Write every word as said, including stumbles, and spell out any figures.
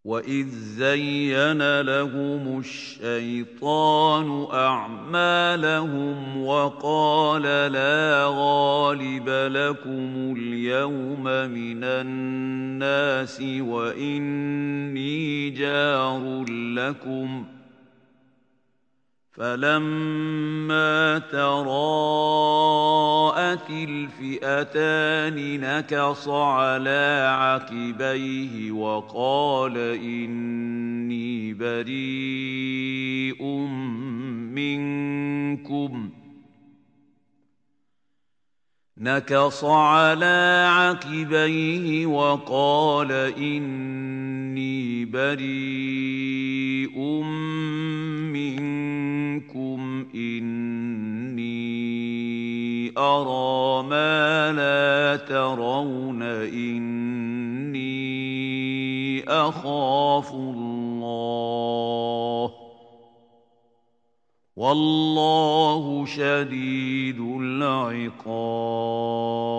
وَإِذْ زَيَّنَ لَهُمُ الشَّيْطَانُ أَعْمَالَهُمْ وَقَالَ لَا غَالِبَ لَكُمُ الْيَوْمَ مِنَ النَّاسِ وَإِنِّي جَارٌ لَكُمْ ۖ فَلَمَّا تَرَاءَتِ الْفِئَتَانِ نَكَصَ عَلَىٰ عَقِبَيْهِ وَقَالَ إِنِّي بَرِيءٌ مِّنكُمْ نكص على عقبيه وقال إني بريء منكم إني أرى ما لا ترون إني أخاف الله والله شديد العقاب.